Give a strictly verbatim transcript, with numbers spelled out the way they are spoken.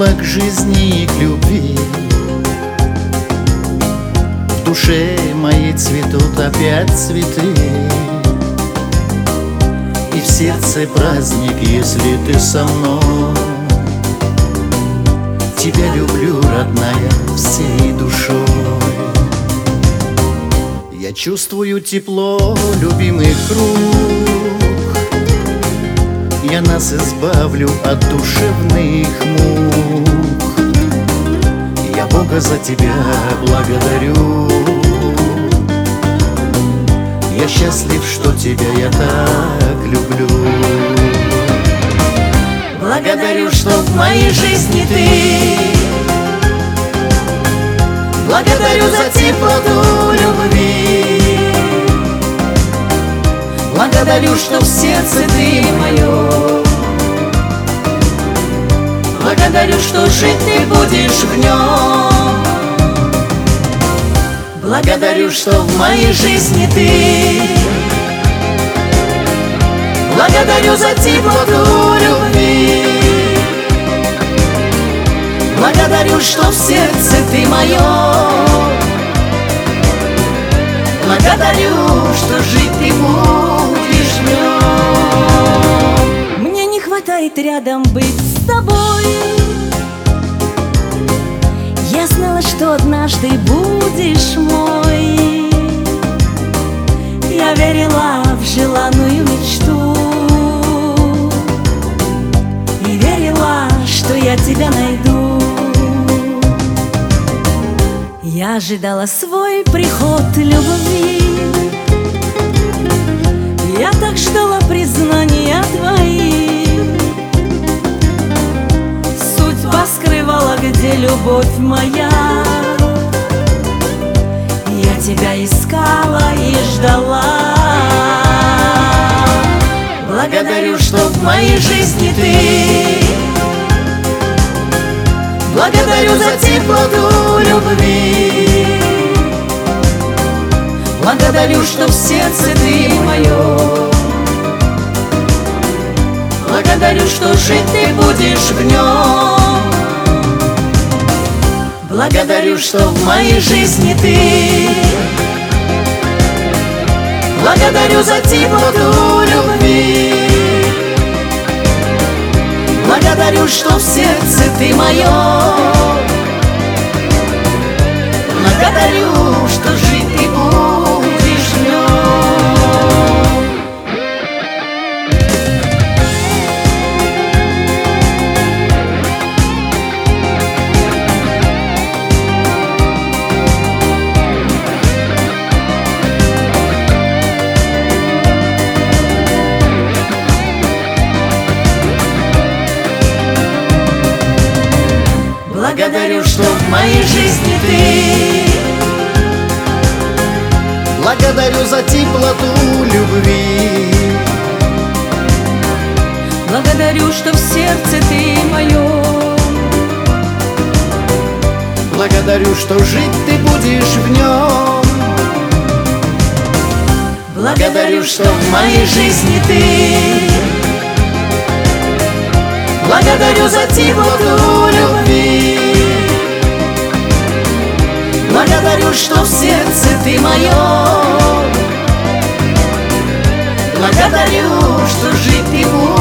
к жизни и к любви. В душе моей цветут опять цветы, и в сердце праздник, если ты со мной. Тебя люблю, родная, всей душой. Я чувствую тепло любимых рук, я нас избавлю от душевных мук. Я Бога за тебя благодарю. Я счастлив, что тебя я так люблю. Благодарю, что в моей жизни ты. Благодарю за теплоту любви. Благодарю, что в сердце ты мое. Благодарю, что жить ты будешь в нем. Благодарю, что в моей жизни ты. Благодарю за теплоту любви. Благодарю, что в сердце ты мое. Благодарю, что жить ты будешь в нем. Мне не хватает рядом быть с тобой. Я знала, что однажды будешь мой. Я верила в желанную мечту и верила, что я тебя найду. Я ожидала свой приход любви. Я так ждала признания твоих. Судьба скрывала, где любовь моя. Я тебя искала и ждала. Благодарю, что в моей жизни ты. Благодарю за теплоту любви. Благодарю, что в сердце ты мое. Благодарю, что жить ты будешь в нем. Благодарю, что в моей жизни ты. Благодарю за теплоту любви. Благодарю, что в сердце ты мое. Благодарю, что жить ты будешь в нем. Благодарю, что в моей жизни ты. Благодарю за теплоту любви. Благодарю, что в сердце ты мое. Благодарю, что жить ты будешь в нем. Благодарю, что в моей жизни ты. Благодарю за теплоту любви. Благодарю, что в сердце ты мое. Благодарю, что жить ты будешь.